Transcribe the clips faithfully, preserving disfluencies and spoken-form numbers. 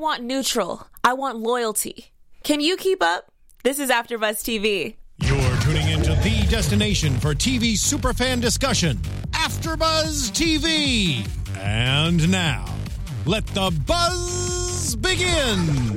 want neutral. I want loyalty. Can you keep up? This is AfterBuzz T V. You're tuning into the destination for T V superfan discussion, AfterBuzz T V. And now, let the buzz begin.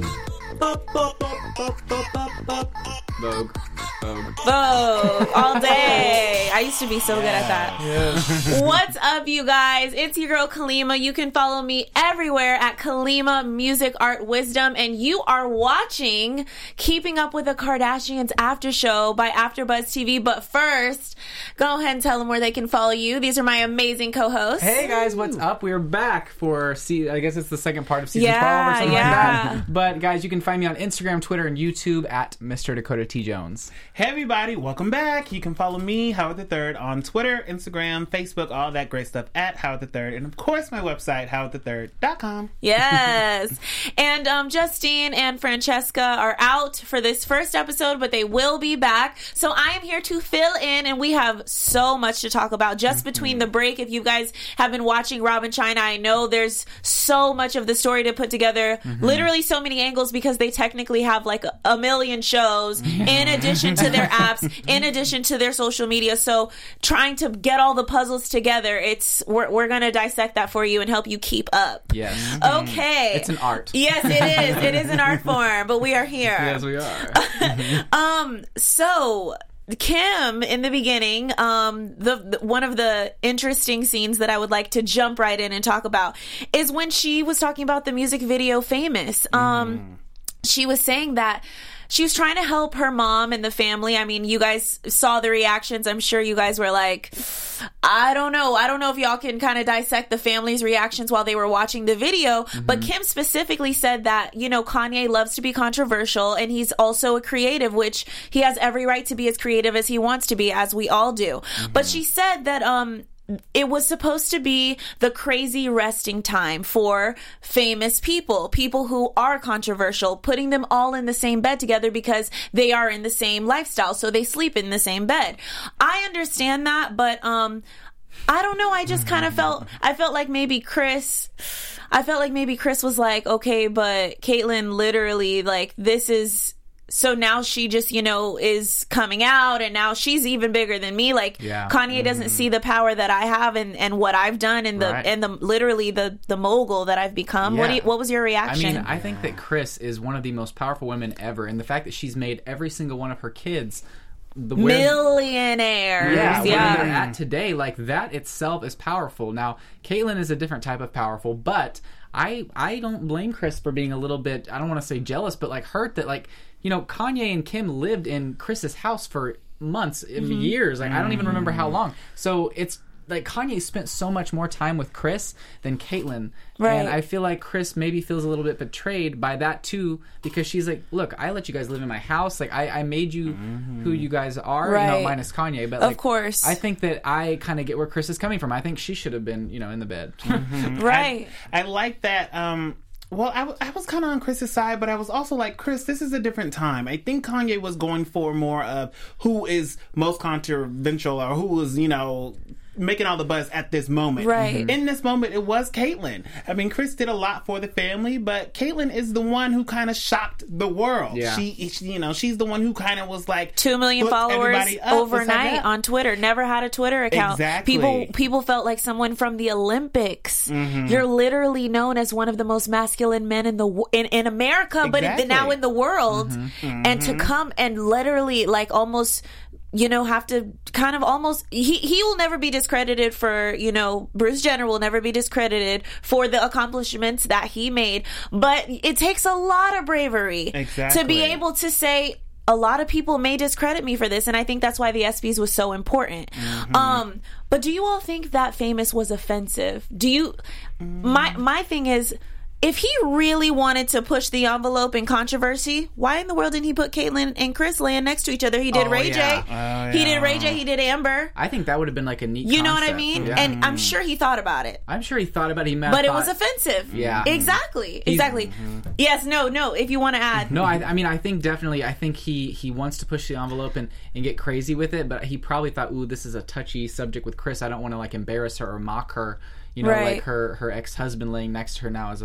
Vogue. Vogue. Vogue all day. I used to be so good at that. Yeah. What's up, you guys? It's your girl Kalima. You can follow me everywhere at Kalima Music Art Wisdom, and you are watching Keeping Up with the Kardashians After Show by AfterBuzz T V. But first, go ahead and tell them where they can follow you. These are my amazing co-hosts. Hey guys, what's up? We're back for see. I guess it's the second part of season Yeah, twelve or something yeah. like that. But guys, you can find me on Instagram, Twitter, and YouTube at Mister Dakota T Jones. Hey everybody, welcome back. You can follow me, Howard the Third, on Twitter, Instagram, Facebook, all that great stuff at Howard the Third, and of course my website, howard the third dot com. Yes. And um, Justine and Francesca are out for this first episode, but they will be back. So I am here to fill in, and we have so much to talk about just mm-hmm. between the break. If you guys have been watching Rob and China, I know there's so much of the story to put together. Mm-hmm. Literally so many angles because they technically have like a, a million shows in addition to their apps, in addition to their social media. So trying to get all the puzzles together, it's we're, we're going to dissect that for you and help you keep up. Yes. Okay. It's an art. Yes, it is. It is an art form, but we are here. Yes, we are. um, so Kim, in the beginning, um, the, the one of the interesting scenes that I would like to jump right in and talk about is when she was talking about the music video Famous. Um, mm. She was saying that she was trying to help her mom and the family. I mean, you guys saw the reactions. I'm sure you guys were like, I don't know. I don't know if y'all can kind of dissect the family's reactions while they were watching the video. Mm-hmm. But Kim specifically said that, you know, Kanye loves to be controversial and he's also a creative, which he has every right to be as creative as he wants to be, as we all do. Mm-hmm. But she said that, um, it was supposed to be the crazy resting time for famous people, people who are controversial, putting them all in the same bed together because they are in the same lifestyle, so they sleep in the same bed. I understand that, but um, I don't know. I just kind of felt, I felt like maybe Chris, I felt like maybe Chris was like, okay, but Caitlyn literally, like, this is... So now she just, you know, is coming out and now she's even bigger than me. Like yeah. Kanye doesn't mm. see the power that I have and, and what I've done and the right. and the literally the, the mogul that I've become. Yeah. What do you, what was your reaction? I mean, I think that Chris is one of the most powerful women ever, and the fact that she's made every single one of her kids the millionaires. Yeah, yeah. where they're at today, like that itself is powerful. Now, Caitlyn is a different type of powerful, but I I don't blame Chris for being a little bit, I don't want to say jealous, but like hurt that like, you know, Kanye and Kim lived in Chris's house for months, mm-hmm. years. Like, I don't even remember how long. So it's like Kanye spent so much more time with Chris than Caitlyn. Right. And I feel like Chris maybe feels a little bit betrayed by that too, because she's like, look, I let you guys live in my house. Like, I, I made you mm-hmm. who you guys are, right. you know, minus Kanye. But like, of course. I think that I kind of get where Chris is coming from. I think she should have been, you know, in the bed. Mm-hmm. Right. I, I like that. Um, Well, I, w- I was kind of on Chris's side, but I was also like, Chris, this is a different time. I think Kanye was going for more of who is most controversial or who is, you know, making all the buzz at this moment. Right. Mm-hmm. In this moment, it was Caitlyn. I mean, Chris did a lot for the family, but Caitlyn is the one who kind of shocked the world. Yeah. She, she, you know, she's the one who kind of was like... Two million followers overnight on Twitter. Never had a Twitter account. Exactly. People, people felt like someone from the Olympics. Mm-hmm. You're literally known as one of the most masculine men in the in, in America, exactly. but now in the world. Mm-hmm. And to come and literally like almost... you know, have to kind of almost, he, he will never be discredited for, you know, Bruce Jenner will never be discredited for the accomplishments that he made. But it takes a lot of bravery exactly. to be able to say, a lot of people may discredit me for this. And I think that's why the ESPYs was so important. Mm-hmm. Um, but do you all think that Famous was offensive? Do you, mm. my, my thing is, if he really wanted to push the envelope in controversy, why in the world didn't he put Caitlyn and Chris laying next to each other? He did oh, Ray yeah. J. Oh, yeah. He did Ray J. He did Amber. I think that would have been like a neat You know concept. what I mean? Yeah. And I'm sure he thought about it. I'm sure he thought about it. He might But have it thought, was offensive. Yeah. Exactly. He, exactly. Mm-hmm. Yes, no, no, if you want to add. No, I, I mean, I think definitely, I think he, he wants to push the envelope and, and get crazy with it, but he probably thought, ooh, this is a touchy subject with Chris. I don't want to, like, embarrass her or mock her. You know, right. like her, her ex-husband laying next to her now as a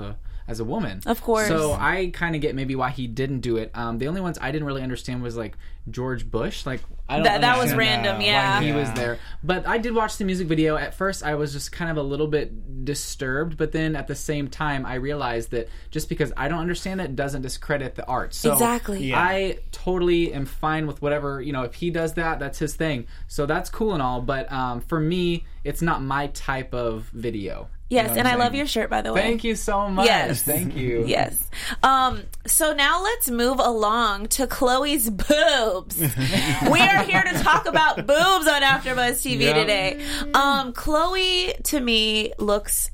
as a woman. Of course. So I kind of get maybe why he didn't do it. Um, the only ones I didn't really understand was like George Bush. Like I don't That, that was understand random, uh, yeah. why he Yeah. was there. But I did watch the music video. At first, I was just kind of a little bit disturbed, but then at the same time, I realized that just because I don't understand it doesn't discredit the art. So Exactly. Yeah. I totally am fine with whatever, you know, if he does that, that's his thing. So that's cool and all, but um, for me, it's not my type of video. Yes, You know what and I'm I love saying? your shirt, by the way. Thank you so much. Yes. Thank you. Yes. Um, so now let's move along to Chloe's boobs. We are here to talk about boobs on AfterBuzz T V Yep. today. Um, Chloe, to me, looks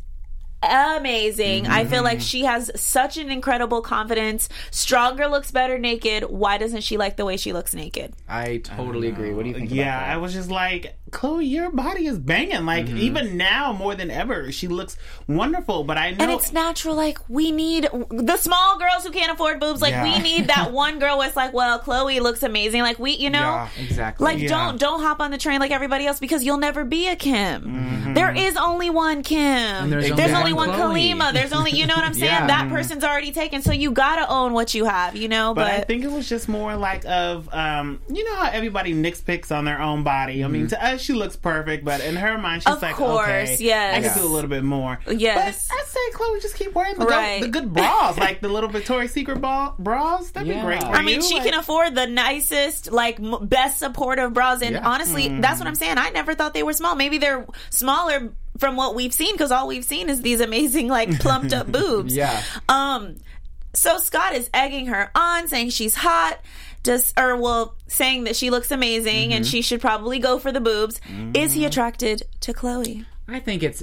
amazing. Mm-hmm. I feel like she has such an incredible confidence. Stronger looks better naked. Why doesn't she like the way she looks naked? I totally agree. What do you think Yeah, about that? I was just like, Chloe, your body is banging. Like, Mm-hmm. even now, more than ever, she looks wonderful. But I know. And it's natural. Like, we need the small girls who can't afford boobs. Like, Yeah. we need that one girl where it's like, well, Chloe looks amazing. Like, we, you know, Yeah, exactly. like Yeah. don't don't hop on the train like everybody else because you'll never be a Kim. Mm-hmm. There is only one Kim. And there's there's only only one one Chloe. Kalima. There's only, you know what I'm saying? Yeah. That person's already taken. So you gotta own what you have. You know, But but, I think it was just more like of, um, you know how everybody nitpicks on their own body. I mean, to us, she looks perfect, but in her mind, she's Of like, course, okay, yes. I can do a little bit more. Yes. But I say, Chloe, just keep wearing the, go- Right. the good bras, like the little Victoria's Secret ball, bras. That'd Yeah. be great for I mean, you. she Like, can afford the nicest, like, m- best supportive bras. And Yeah. honestly, that's what I'm saying. I never thought they were small. Maybe they're smaller from what we've seen because all we've seen is these amazing, like, plumped up boobs. Yeah. Um, so Scott is egging her on, saying she's hot, just or well, saying that she looks amazing and she should probably go for the boobs. Is he attracted to Chloe? I think it's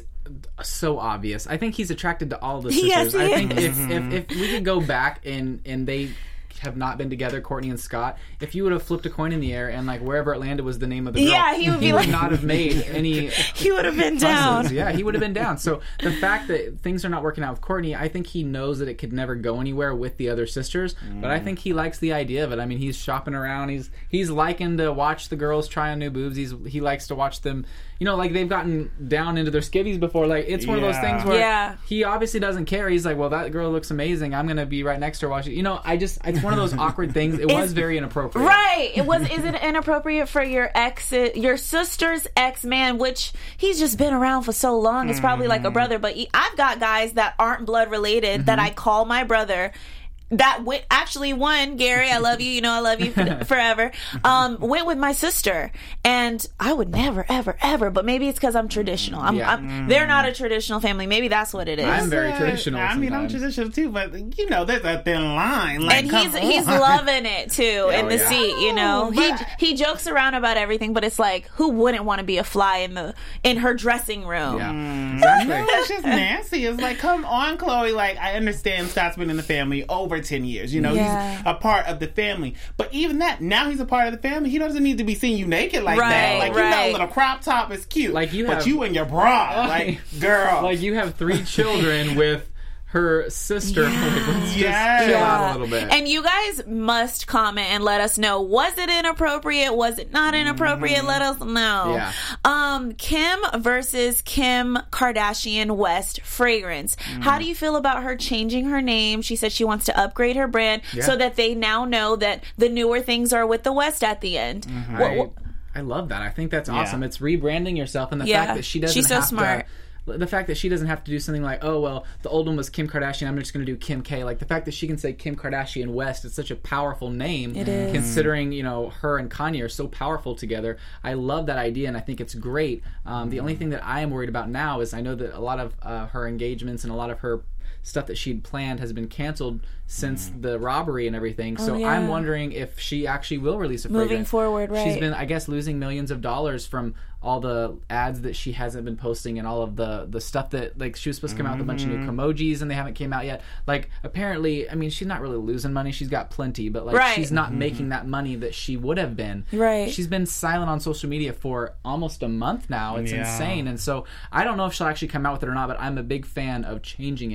so obvious. I think he's attracted to all the sisters. Yes, he I think is. if, if if we could go back and and they have not been together, Courtney and Scott, if you would have flipped a coin in the air and like wherever it landed was the name of the girl, Yeah, he would be like- not have made any He would have been down. fusses. Yeah, he would have been down. So the fact that things are not working out with Courtney, I think he knows that it could never go anywhere with the other sisters. But I think he likes the idea of it. I mean, he's shopping around. He's he's liking to watch the girls try on new boobs. He's he likes to watch them. You know, like they've gotten down into their skivvies before. Like it's one of those Yeah. things where Yeah. he obviously doesn't care. He's like, well, that girl looks amazing. I'm gonna be right next to her watching. You know, I just it's one of those awkward things. It was very inappropriate. Right. It was. Is it inappropriate for your ex, your sister's ex man, which he's just been around for so long? It's probably like a brother. But he, I've got guys that aren't blood related that I call my brother. That went actually one Gary, I love you. You know I love you for, forever. Um, went with my sister, and I would never, ever, ever. But maybe it's because I'm traditional. I'm, Yeah. I'm. They're not a traditional family. Maybe that's what it is. I'm very uh, traditional I mean, I'm sometimes. traditional too, but you know, there's a thin line. Like, and come he's he's on. loving it too in Oh, the yeah. seat, you know. He But- he jokes around about everything, but it's like, who wouldn't want to be a fly in the in her dressing room? Yeah. No, Exactly. it's just nasty. It's like, come on, Chloe. Like, I understand Scott's been in the family over ten years. You know, Yeah. he's a part of the family. But even that, now he's a part of the family. He doesn't need to be seeing you naked like Right, that. Like, you know, right. a little crop top is cute. Like, you but have- you and your bra, like, girl. Like you have three children with her sister. Like, let's just Yes. chill out a little bit. And you guys must comment and let us know. Was it inappropriate? Was it not inappropriate? Let us know. Yeah. Um, Kim versus Kim Kardashian West fragrance. How do you feel about her changing her name? She said she wants to upgrade her brand Yeah. so that they now know that the newer things are with the West at the end. What- I, what- I love that. I think that's Yeah. awesome. It's rebranding yourself, and the Yeah. fact that she doesn't She's so have smart. to. The fact that she doesn't have to do something like, oh, well, the old one was Kim Kardashian, I'm just going to do Kim K. Like, the fact that she can say Kim Kardashian West, it's such a powerful name. It is. Considering, you know, her and Kanye are so powerful together. I love that idea, and I think it's great. Um, the only thing that I am worried about now is I know that a lot of uh, her engagements and a lot of her stuff that she'd planned has been canceled since the robbery and everything. So Oh, yeah. I'm wondering if she actually will release a Moving fragrance. forward, right. She's been, I guess, losing millions of dollars from all the ads that she hasn't been posting and all of the the stuff that, like, she was supposed to come out with a bunch of new emojis and they haven't came out yet. Like, apparently, I mean, she's not really losing money. She's got plenty, but like, Right. she's not making that money that she would have been. Right. She's been silent on social media for almost a month now. It's Yeah. insane. And so I don't know if she'll actually come out with it or not, but I'm a big fan of changing it.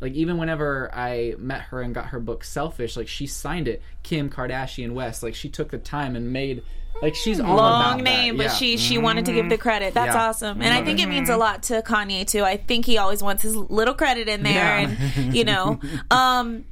like even whenever I met her and got her book Selfish, like she signed it Kim Kardashian West. Like she took the time and made like she's all long about name, that. but Yeah. she she wanted to give the credit. That's Yeah. awesome, and I think it means a lot to Kanye too. I think he always wants his little credit in there, Yeah. and you know, um,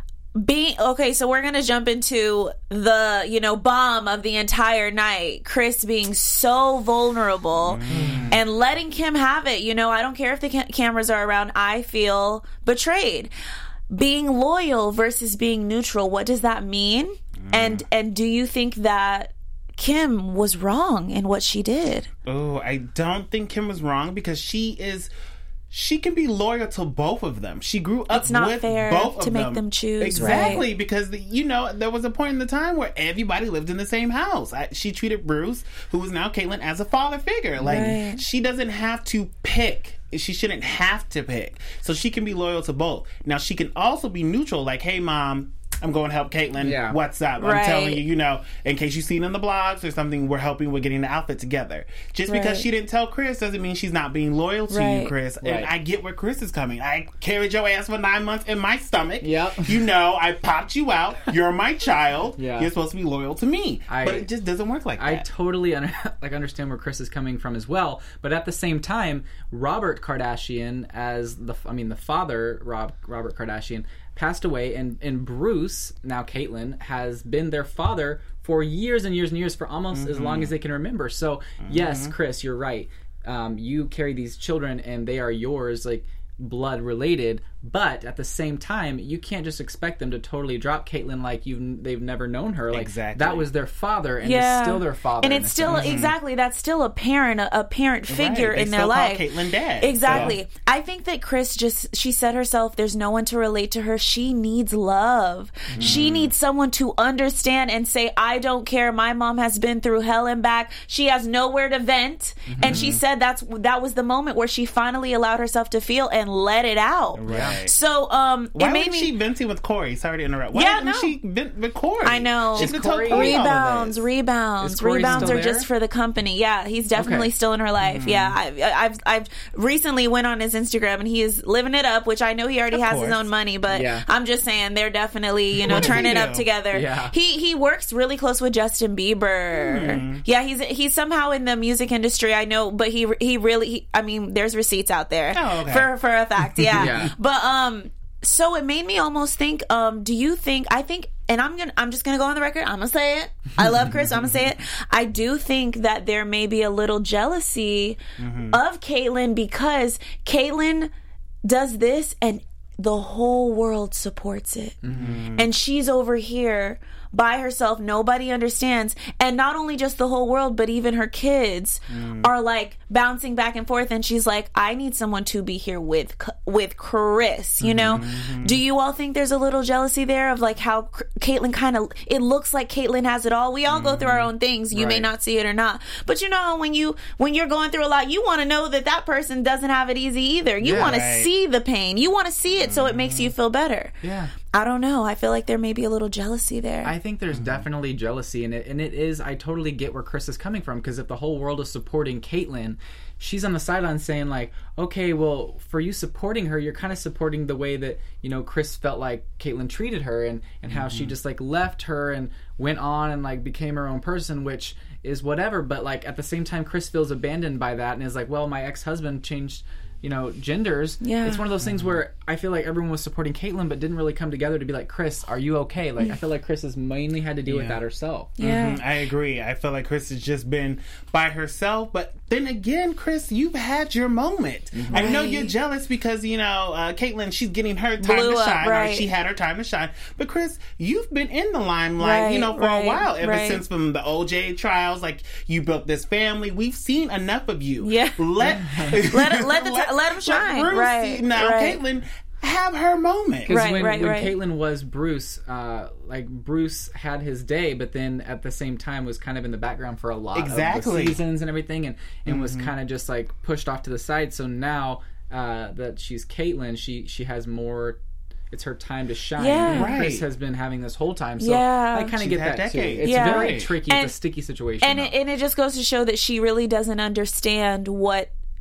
being okay. So we're gonna jump into the you know bomb of the entire night. Chris being so vulnerable Mm. and letting Kim have it. You know, I don't care if the ca- cameras are around. I feel betrayed. Being loyal versus being neutral. What does that mean? Mm. And and do you think that Kim was wrong in what she did? Oh, I don't think Kim was wrong because she is. She can be loyal to both of them. She grew up It's not with fair both to of make them. them choose, Exactly, right? because you know there was a point in the time where everybody lived in the same house. I, she treated Bruce, who is now Caitlyn, as a father figure. Like Right. she doesn't have to pick. She shouldn't have to pick. So she can be loyal to both. Now she can also be neutral. Like, hey, mom, I'm going to help Caitlyn. Yeah. What's up? Right. I'm telling you, you know, in case you've seen in the blogs or something, we're helping with getting the outfit together. Just because Right. she didn't tell Chris doesn't mean she's not being loyal to Right. you, Chris. And Right. I get where Chris is coming. I carried your ass for nine months in my stomach. Yep. You know, I popped you out. You're my child. Yeah. You're supposed to be loyal to me. I- but it just doesn't work like I that. totally un- like understand where Chris is coming from as well, but at the same time, Robert Kardashian, as the I mean the father, Rob Robert Kardashian, passed away, and and Bruce, now Caitlyn, has been their father for years and years and years, for almost Mm-hmm. as long as they can remember. So yes, Chris, you're right. Um, you carry these children, and they are yours, like blood related. But at the same time, you can't just expect them to totally drop Caitlyn like you they've never known her. Like Exactly. that was their father, and Yeah. it's still their father, and in it's a still sense. exactly that's still a parent, a, a parent figure They in their still call life. Caitlyn dad. Exactly. So- I think that Chris just she said herself, there's no one to relate to her. She needs love. Mm. She needs someone to understand and say, I don't care. My mom has been through hell and back. She has nowhere to vent. Mm-hmm. And she said that's that was the moment where she finally allowed herself to feel and let it out. Right. So um Why it made was me she venting with Corey? Sorry to interrupt. Why Yeah, didn't no. she vent with Corey? I know. She's Is been Corey- told Corey all of Rebounds, this. rebounds, Is Corey rebounds still are just there? for the company. Yeah, he's definitely Okay. still in her life. Mm-hmm. Yeah, I, I've I've recently went on his Instagram and he is living it up, which I know he already Of has his course. own money, but Yeah. I'm just saying they're definitely you know What does he turning up do? together. Yeah. He he works really close with Justin Bieber. Hmm. Yeah, he's he's somehow in the music industry. I know, but he he really he, I mean, there's receipts out there Oh, okay. for for a fact. Yeah, Yeah. but um. So it made me almost think, um, do you think, I think, and I'm gonna, I'm just gonna go on the record, I'm gonna say it. I love Chris, I'm gonna say it. I do think that there may be a little jealousy of Caitlyn because Caitlyn does this and the whole world supports it. And she's over here by herself, nobody understands, and not only just the whole world but even her kids are like bouncing back and forth, and she's like, I need someone to be here with with Chris, you know. Do you all think there's a little jealousy there of like how C- Caitlyn kind of, it looks like Caitlyn has it all? We all go through our own things, you may Right. not see it or not, but you know, when you when you're going through a lot, you want to know that that person doesn't have it easy either. You Yeah. want to Right. see the pain, you want to see it so it makes you feel better. Yeah. I don't know. I feel like there may be a little jealousy there. I think there's definitely jealousy in it, and it is. I totally get where Chris is coming from, because if the whole world is supporting Caitlyn, she's on the sideline saying like, okay, well, for you supporting her, you're kind of supporting the way that you know Chris felt like Caitlyn treated her, and and how she just like left her and went on and like became her own person, which is whatever. But like at the same time, Chris feels abandoned by that and is like, well, my ex-husband changed, you know, genders. Yeah. It's one of those things where I feel like everyone was supporting Caitlyn but didn't really come together to be like, Chris, are you okay? Like I feel like Chris has mainly had to deal with Yeah. that herself. yeah. Mhm, I agree. I feel like Chris has just been by herself. But then again, Chris, you've had your moment. I know Right. you're jealous because, you know, uh, Caitlyn, she's getting her time Blew to up, shine. right. Or she had her time to shine. But Chris, you've been in the limelight, Right, you know, for right, a while. Ever right. since from the O J trials, like you built this family. We've seen enough of you. Yeah. Let Let it- let the ti- let 'em shine. Bruce Right, see- now, right. Caitlyn, have her moment. Because Right, when, right, when right. Caitlyn was Bruce, uh, like Bruce had his day, but then at the same time was kind of in the background for a lot Exactly. of the seasons and everything, and, and was kind of just like pushed off to the side. So now uh, that she's Caitlyn, she she has more. It's her time to shine. Yeah. And Chris Right. has been having this whole time. So Yeah. I kind of She's get had that too. decades. It's Yeah. very Right. tricky. And- it's a sticky situation. And it, though. and it just goes to show that she really doesn't understand what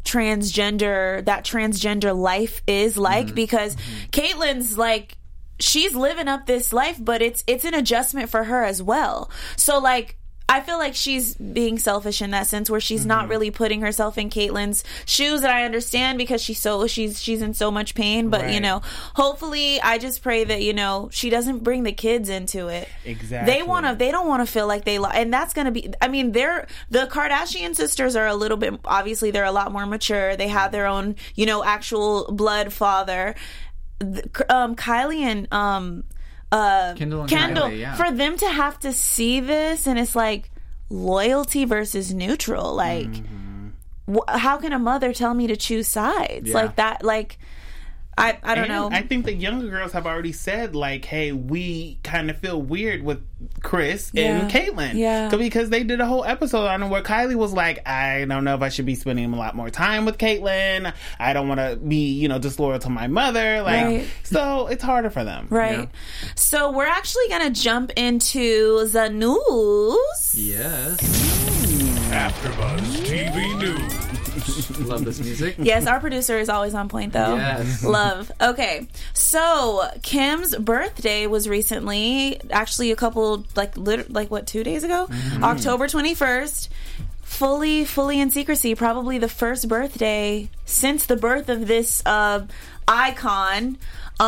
transgender that transgender life is like, mm-hmm. because mm-hmm. Caitlyn's like, she's living up this life, but it's it's an adjustment for her as well. So like, I feel like she's being selfish in that sense, where she's mm-hmm. not really putting herself in Caitlyn's shoes, and I understand because she's so she's she's in so much pain. But right. you know, hopefully, I just pray that, you know, she doesn't bring the kids into it. Exactly. They want to. They don't want to feel like they. Li- and that's gonna be. I mean, they're the Kardashian sisters are a little bit. Obviously, they're a lot more mature. They have their own, you know, actual blood father. Um, Kylie and um. Uh, Kendall, and Kendall Kylie, yeah. for them to have to see this, and it's like loyalty versus neutral. Like, mm-hmm. wh- how can a mother tell me to choose sides yeah. like that? Like, I I don't and know. I think the younger girls have already said, like, hey, we kind of feel weird with Kris yeah. and Caitlyn. Yeah. Because they did a whole episode on it where Kylie was like, I don't know if I should be spending a lot more time with Caitlyn. I don't want to be, you know, disloyal to my mother. Like, right. so it's harder for them. Right. Yeah. So we're actually going to jump into the news. Yes. AfterBuzz T V News. Love this music. Yes, our producer is always on point, though. Yes. Love. Okay. So, Kim's birthday was recently, actually a couple, like, lit- like what, two days ago? Mm-hmm. October twenty-first. Fully, fully in secrecy. Probably the first birthday since the birth of this uh, icon.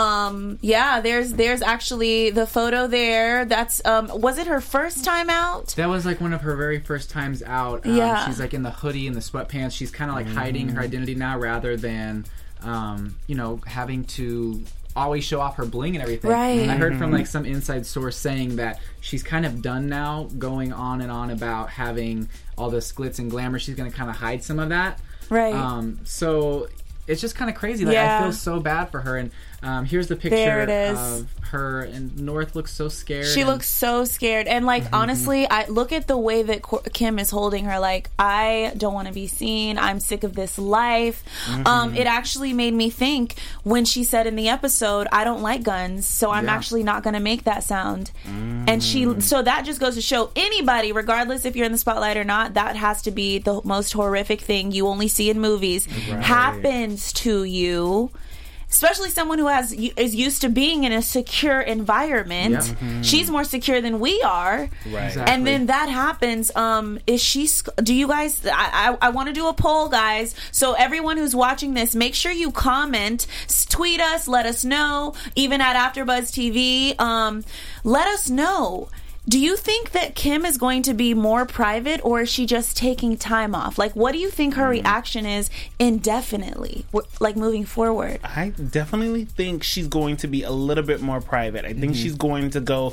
Um, yeah, there's there's actually the photo there. That's um, was it her first time out? That was like one of her very first times out. Um, yeah, she's like in the hoodie and the sweatpants. She's kind of like mm. hiding her identity now, rather than um, you know, having to always show off her bling and everything. Right. I heard from like some inside source saying that she's kind of done now, going on and on about having all this glitz and glamour. She's going to kind of hide some of that. Right. Um, so it's just kind of crazy. Like, yeah. I feel so bad for her. And um, here's the picture there it is. of her, and North looks so scared. She and, looks so scared. And, like, mm-hmm. honestly, I look at the way that Kim is holding her. Like, I don't want to be seen. I'm sick of this life. Mm-hmm. Um, it actually made me think when she said in the episode, I don't like guns, so I'm yeah. actually not going to make that sound. Mm. And she, so that just goes to show anybody, regardless if you're in the spotlight or not, that has to be the most horrific thing you only see in movies. Right. Happens to you. Especially someone who has is used to being in a secure environment. Yep. Mm-hmm. She's more secure than we are. Right. Exactly. And then that happens. Um, is she? Do you guys? I I, I want to do a poll, guys. So everyone who's watching this, make sure you comment, tweet us, let us know. Even at AfterBuzz T V, um, let us know. Do you think that Kim is going to be more private, or is she just taking time off? Like, what do you think her reaction is indefinitely, like moving forward? I definitely think she's going to be a little bit more private. I think mm-hmm. she's going to go...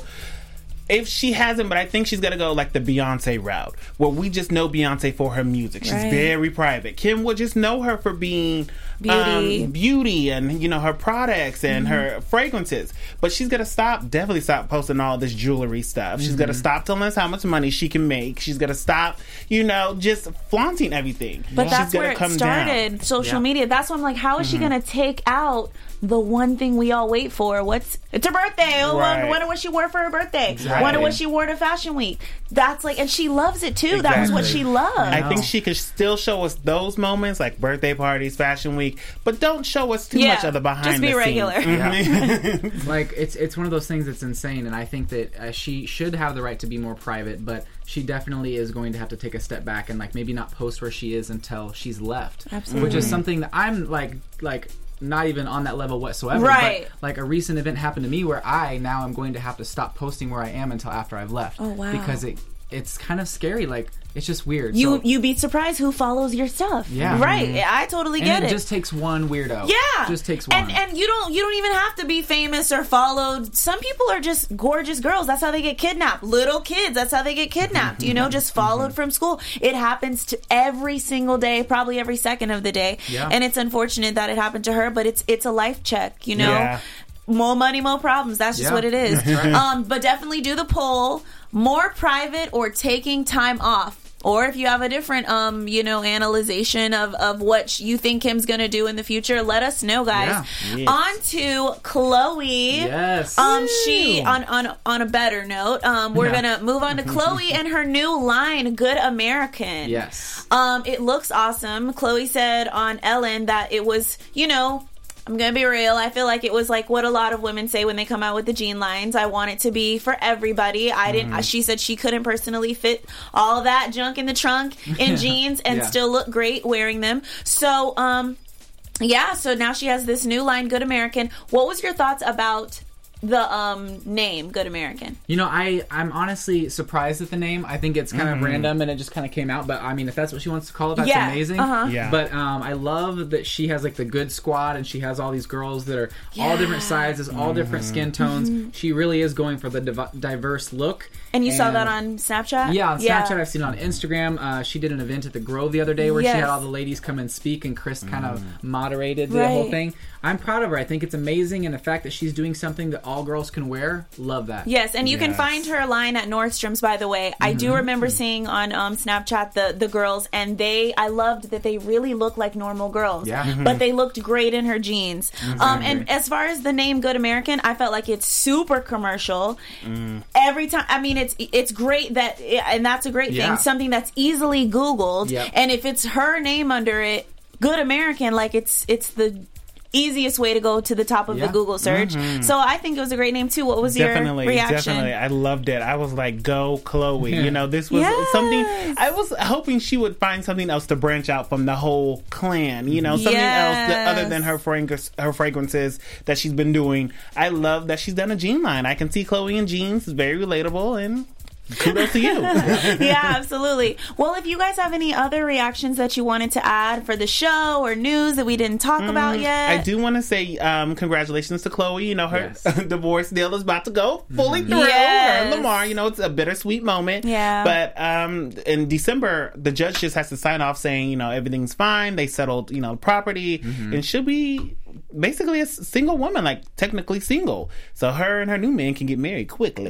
If she hasn't, but I think she's going to go like the Beyonce route, where we just know Beyonce for her music. She's right. very private. Kim will just know her for being beauty, um, beauty and, you know, her products and mm-hmm. her fragrances. But she's going to stop, definitely stop posting all this jewelry stuff. She's mm-hmm. going to stop telling us how much money she can make. She's going to stop, you know, just flaunting everything. But she's that's where it come started, down. social yeah. media. That's why I'm like, how is mm-hmm. she going to take out the one thing we all wait for? What's it's her birthday? Oh, right. Wonder what she wore for her birthday. Exactly. Wonder what she wore to Fashion Week. That's like, and she loves it too. Exactly. That was what she loved. I think she could still show us those moments, like birthday parties, Fashion Week, but don't show us too yeah. much of the behind Just be the regular. scenes. Yeah. Like, it's it's one of those things that's insane, and I think that uh, she should have the right to be more private, but she definitely is going to have to take a step back and like maybe not post where she is until she's left. Absolutely. Which is something that I'm like like not even on that level whatsoever. Right. But like a recent event happened to me where I now am going to have to stop posting where I am until after I've left. Oh wow. Because it it's kind of scary. Like, it's just weird. You so, you be surprised who follows your stuff. Yeah. Right. Mm-hmm. I totally get and it. It just takes one weirdo. Yeah. It just takes one. And and you don't you don't even have to be famous or followed. Some people are just gorgeous girls. That's how they get kidnapped. Little kids, that's how they get kidnapped. You know, just followed from school. It happens to every single day, probably every second of the day. Yeah. And it's unfortunate that it happened to her, but it's it's a life check, you know? Yeah. More money, more problems. That's just yeah. what it is. Right. Um, but definitely do the poll. More private or taking time off? or if you have a different, um, you know, analyzation of, of what you think Kim's going to do in the future, let us know, guys. Yeah. Yes. On to Chloe. Yes. Um, she on on on a better note. Um, we're Yeah. gonna move on to Chloe and her new line, "Good American." Yes. Um, it looks awesome. Chloe said on Ellen that it was, you know, I'm gonna be real. I feel like it was like what a lot of women say when they come out with the jean lines. I want it to be for everybody. I didn't. Mm-hmm. She said she couldn't personally fit all that junk in the trunk in jeans and Yeah. still look great wearing them. So, um, yeah. So now she has this new line, "Good American." What was your thoughts about the um name Good American? You know, I, I'm honestly surprised at the name. I think it's kind of random and it just kind of came out. But, I mean, if that's what she wants to call it, that's Yeah, amazing. uh-huh. Yeah. But um, I love that she has, like, the good squad and she has all these girls that are all different sizes, all different skin tones. She really is going for the div- diverse look. And you saw that on Snapchat? Yeah, on Snapchat. I've seen it on Instagram. Uh, she did an event at the Grove the other day where Yes. she had all the ladies come and speak, and Chris kind of moderated the Right. whole thing. I'm proud of her. I think it's amazing, and the fact that she's doing something that all girls can wear, love that. Yes, and you can Yes. find her line at Nordstrom's, by the way. I do remember seeing on um, Snapchat the, the girls, and they, I loved that they really looked like normal girls. Yeah. Mhm. But they looked great in her jeans. Um, and as far as the name Good American, I felt like it's super commercial. Every time, I mean, it's it's great that, and that's a great Yeah. thing, something that's easily Googled. Yep. And if it's her name under it, Good American, like it's it's the easiest way to go to the top of Yeah. the Google search. So I think it was a great name too. What was Definitely, your reaction? definitely. I loved it. I was like, go Chloe. You know, this was Yes. something, I was hoping she would find something else to branch out from the whole clan, you know, something else that, other than her fragrance, her fragrances that she's been doing. I love that she's done a jean line. I can see Chloe in jeans. It's very relatable, and kudos to you. Yeah, absolutely. Well, if you guys have any other reactions that you wanted to add for the show or news that we didn't talk about yet, I do want to say um, congratulations to Chloe. You know, her Yes. divorce deal is about to go fully through. Yes. Her and Lamar, you know, it's a bittersweet moment. Yeah. But um, in December, the judge just has to sign off saying, you know, everything's fine. They settled, you know, property, and she'll be basically a s- single woman, like technically single. So her and her new man can get married quickly.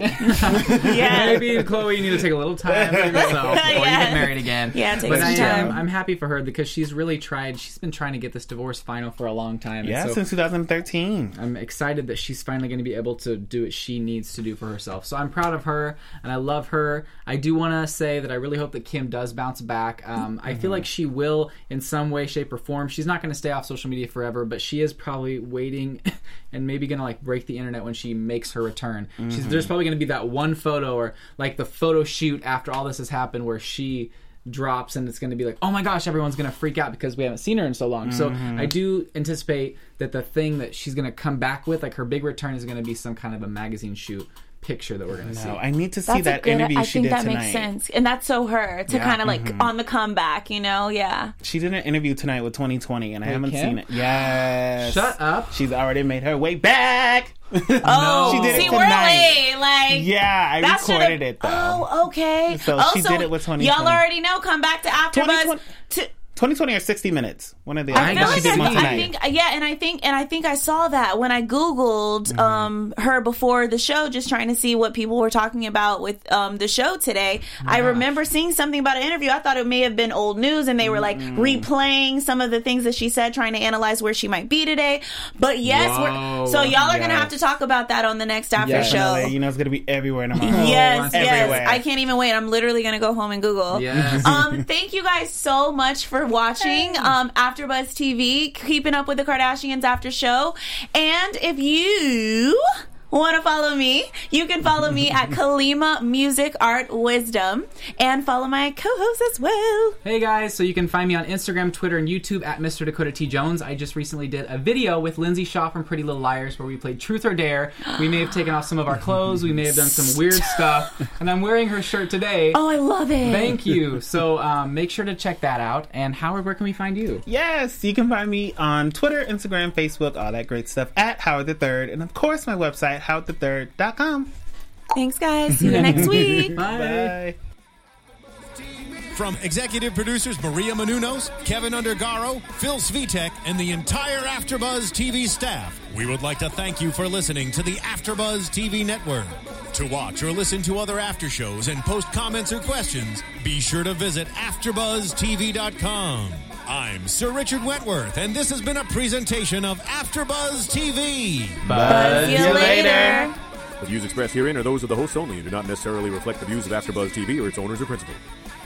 yeah. Maybe, Chloe, you need to take a little time for yourself before you Yeah. get married again. Yeah, take but some I am, time. I'm happy for her because she's really tried. She's been trying to get this divorce final for a long time. and yeah, so since twenty thirteen. I'm excited that she's finally going to be able to do what she needs to do for herself. So I'm proud of her, and I love her. I do want to say that I really hope that Kim does bounce back. Um, I feel like she will in some way, shape, or form. She's not going to stay off social media forever, but she is probably waiting and maybe going to like break the internet when she makes her return. She's, there's probably going to be that one photo or like the photo shoot after all this has happened where she drops and it's going to be like, oh my gosh, everyone's going to freak out because we haven't seen her in so long. So I do anticipate that the thing that she's going to come back with, like her big return, is going to be some kind of a magazine shoot picture that we're going to see. No, I need to see That's a that good, interview I she think did that tonight. makes sense. And that's so her to Yeah. kind of like on the comeback, you know? Yeah. She did an interview tonight with twenty twenty, and I With haven't Kim? seen it. Yes. Shut up. She's already made her way back. Oh, She did it see, we're tonight. late. Like, Yeah, I that recorded should've- it though. Oh, okay. So oh, she did it with twenty Y'all twenty. already know. Come back to AfterBuzz. twenty twenty To, twenty twenty or sixty minutes. One of the I I feel know she like did I, one I tonight. think yeah, and I think and I think I saw that when I googled Mm-hmm. um her before the show, just trying to see what people were talking about with um the show today. I remember seeing something about an interview. I thought it may have been old news, and they were like Mm-hmm. replaying some of the things that she said, trying to analyze where she might be today. But yes, Whoa. we're so y'all are gonna Yes. have to talk about that on the next after Yes. show. Definitely. You know, it's gonna be everywhere tomorrow. Yes, yes. Everywhere. I can't even wait. I'm literally gonna go home and Google. Yes. Um, thank you guys so much for watching um, AfterBuzz T V, keeping up with the Kardashians after show. And if you want to follow me, you can follow me at Kalima Music Art Wisdom, and follow my co-host as well. Hey guys, so you can find me on Instagram, Twitter, and YouTube at Mister Dakota T. Jones. I just recently did a video with Lindsay Shaw from Pretty Little Liars where we played Truth or Dare. We may have taken off some of our clothes, we may have done some weird stuff, and I'm wearing her shirt today. Oh, I love it. Thank you. So um, make sure to check that out. And Howard, where can we find you? Yes, you can find me on Twitter, Instagram, Facebook, all that great stuff at Howard the Third, and of course my website, howard the third dot com. Thanks, guys. See you next week. Bye. Bye. From executive producers Maria Menounos, Kevin Undergaro, Phil Svitek, and the entire AfterBuzz T V staff, we would like to thank you for listening to the AfterBuzz T V network. To watch or listen to other after shows and post comments or questions, be sure to visit after buzz T V dot com. I'm Sir Richard Wentworth, and this has been a presentation of AfterBuzz T V. Buzz you later. The views expressed herein are those of the hosts only and do not necessarily reflect the views of AfterBuzz T V or its owners or principals.